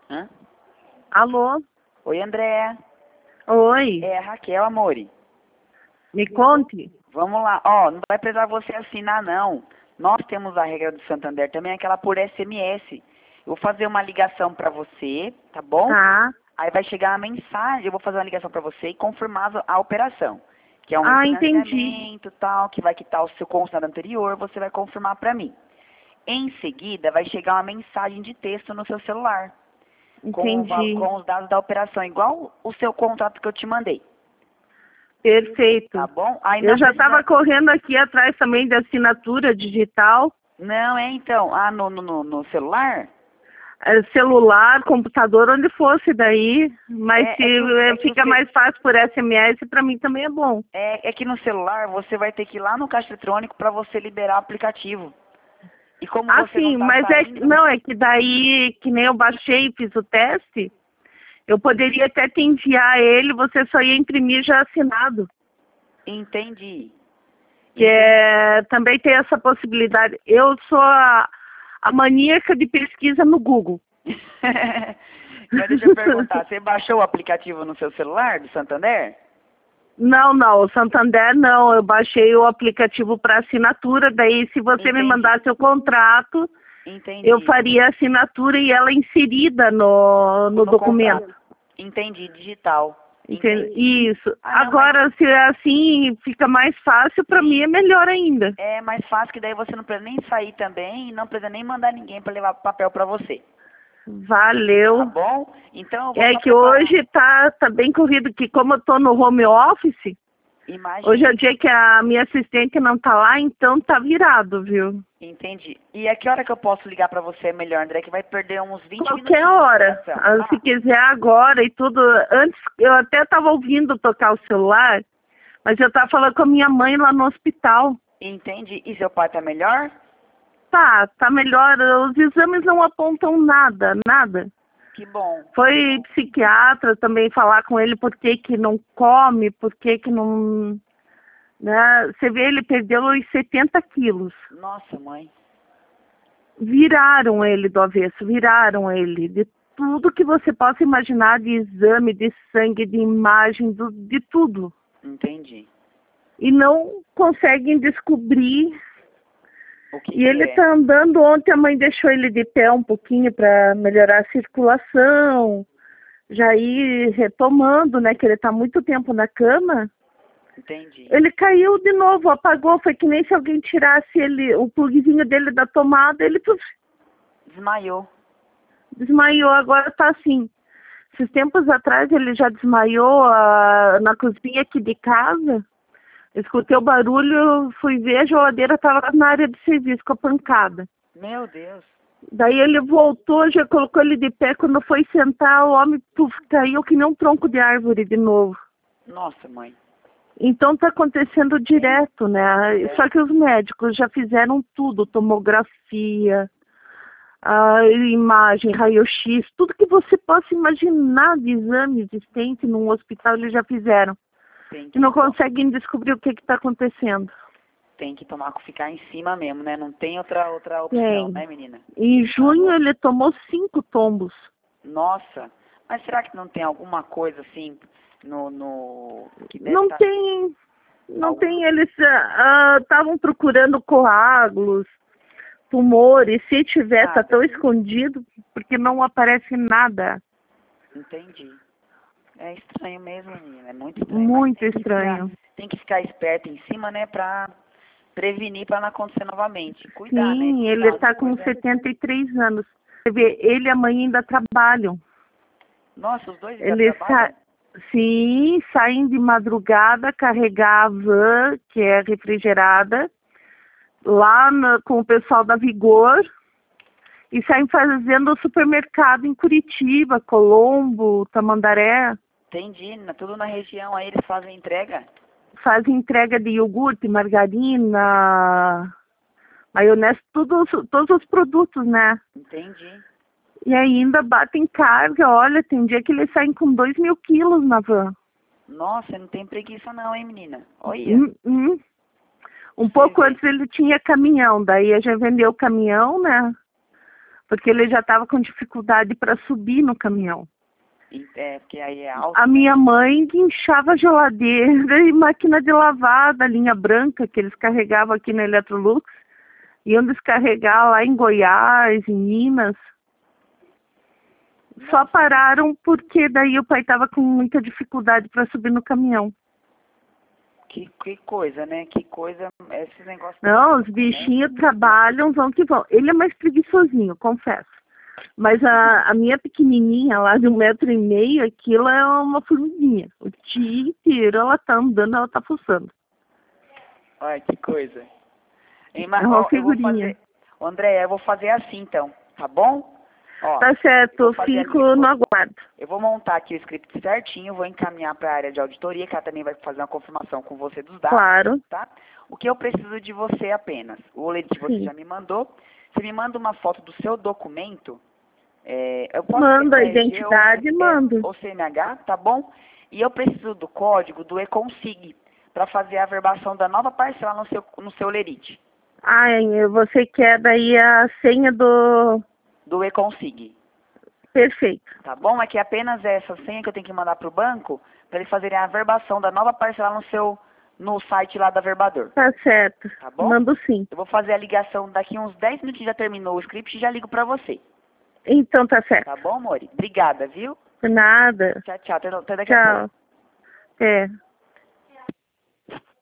Hã? Alô? Oi, Andréa. Oi, É Raquel, amore. me conte. Vamos lá. Ó, não vai precisar você assinar, não. Nós temos a regra do Santander também, aquela por SMS. Eu vou fazer uma ligação pra você, tá bom? Tá. Aí vai chegar a mensagem, eu vou fazer uma ligação pra você e confirmar a operação. Que é um Ah, entendi. refinanciamento, tal, que vai quitar o seu consignado anterior, você vai confirmar pra mim. Em seguida, vai chegar uma mensagem de texto no seu celular, Entendi. com os dados da operação, igual o seu contrato que eu te mandei. Tá Perfeito. bom? Aí Eu não já precisa. estava correndo aqui atrás também de assinatura digital, Não, é então. Ah, no celular? celular, computador, onde fosse daí. Mas se É que o fica mais fácil por SMS, para mim também é bom. é que no celular você vai ter que ir lá no caixa eletrônico para você liberar o aplicativo. E como Ah, você não sim, está mas saindo, não, é que daí, que nem eu baixei e fiz o teste, eu poderia até te enviar ele, você só ia imprimir já assinado. entendi. Que Entendi. também tem essa possibilidade. Eu sou a maníaca de pesquisa no Google. Mas deixa eu perguntar, você baixou o aplicativo no seu celular do Santander? Não, não, o Santander não. Eu baixei o aplicativo para assinatura. Daí, se você me Entendi. mandasse o contrato, eu Entendi. faria a assinatura e ela inserida no No documento. contrato. Entendi, digital. Entende? Entendi. Isso. Ah, não, mas Agora, se é assim, fica mais fácil, para mim é sim. melhor ainda. É mais fácil que daí você não precisa nem sair também e não precisa nem mandar ninguém para levar papel para você. Tá Valeu. bom? Então eu vou É só que preparar. hoje tá bem corrido, que como eu tô no home office, hoje é o Imagino. dia que a minha assistente não tá lá, então tá virado, viu? Entendi. E a que hora que eu posso ligar pra você é melhor, André? Que vai perder uns 20 Qualquer minutinhos de hora. ligação. Se Ah, quiser agora e tudo. Antes, eu até tava ouvindo tocar o celular, mas eu tava falando com a minha mãe lá no hospital. entendi. E seu pai tá melhor? Tá melhor. Os exames não apontam nada, nada. Que bom, que Foi bom. psiquiatra também falar com ele por que que não come, por que que não. Né? Você vê, ele perdeu uns 70 quilos. Nossa, mãe. Viraram ele do avesso, viraram ele. De tudo que você possa imaginar de exame, de sangue, de imagem, de tudo. Entendi. E não conseguem descobrir. O que E que ele é? está andando, ontem a mãe deixou ele de pé um pouquinho para melhorar a circulação. Já ir retomando, né? Que ele está muito tempo na cama. Entendi. Ele caiu de novo, apagou, foi que nem se alguém tirasse ele, o pluguezinho dele da tomada, ele Desmaiou. desmaiou, agora tá assim. Esses tempos atrás ele já desmaiou na cozinha aqui de casa. Eu escutei o barulho, fui ver, a geladeira estava na área de serviço com a pancada. Meu Deus. Daí ele voltou, já colocou ele de pé, quando foi sentar, o homem caiu que nem um tronco de árvore de novo. Nossa, mãe. Então está acontecendo direto, né? É. Só que os médicos já fizeram tudo, tomografia, a imagem, raio-x, tudo que você possa imaginar de exame existente num hospital, eles já fizeram. Tem E que, não conseguem descobrir o que está acontecendo. tem que ficar em cima mesmo, né? Não tem outra opção, Tem. né, menina? Em junho ele tomou 5 tombos. Nossa. Mas será que não tem alguma coisa assim no que deve Não estar tem, não algum. tem, eles estavam procurando coágulos, tumores, se tiver, Ah, está tão escondido, porque não aparece nada. entendi. É estranho mesmo, menina. É muito estranho. Mas Muito estranho. tem que ficar esperto em cima, né? Pra prevenir pra não acontecer novamente. Cuidar, né? Sim, ele Cuidar as está com coisas. 73 anos. Você vê, ele e a mãe ainda trabalham. Nossa, os dois ainda Eles trabalham? sim, saem de madrugada carregar a van, que é refrigerada, lá com o pessoal da Vigor, e saem fazendo o supermercado em Curitiba, Colombo, Tamandaré. Entendi. Tudo na região aí eles fazem entrega? Fazem entrega de iogurte, margarina, maionese, todos os produtos, né? Entendi. E ainda batem carga, olha, tem dia que eles saem com 2.000 quilos na van. Nossa, não tem preguiça não, hein, menina? Olha, Hum, hum. Um você pouco vê. antes ele tinha caminhão, daí a gente vendeu o caminhão, né? porque ele já estava com dificuldade para subir no caminhão. Porque aí é alto. A minha mãe guinchava geladeira e máquina de lavar da linha branca que eles carregavam aqui na Electrolux. Iam descarregar lá em Goiás, em Minas. Nossa. Só pararam porque daí o pai estava com muita dificuldade para subir no caminhão. Que coisa, né? Que coisa, esses negócios... Não, os bichinhos trabalham, vão que vão. Ele é mais preguiçosinho, confesso. Mas a minha pequenininha lá de 1,5 m, aquilo é uma formiguinha. O dia inteiro ela tá andando, ela tá fuçando. Olha, que coisa. É uma figurinha. Eu vou fazer... André, eu vou fazer assim então, tá bom? Ó, tá certo, eu fico no aguardo. Eu vou montar aqui o script certinho, vou encaminhar para a área de auditoria, que ela também vai fazer uma confirmação com você dos dados. Claro. Tá? O que eu preciso de você apenas, o boletim você já me mandou, você me manda uma foto do seu documento, eu posso mando a RG identidade, mando. ou CNH, tá bom? E eu preciso do código do eConsig, para fazer a averbação da nova parcela no seu lerite. Ah, você quer daí a senha Do eConsig. Perfeito. Tá bom? É que apenas essa senha que eu tenho que mandar para o banco, para eles fazerem a averbação da nova parcela no site lá da Verbador. Tá certo. Tá bom? Mando sim. Eu vou fazer a ligação daqui uns 10 minutos, já terminou o script e já ligo para você. Então tá certo. Tá bom, Mori? Obrigada, viu? Nada. Tchau, tchau. Até daqui a pouco. Tchau. É.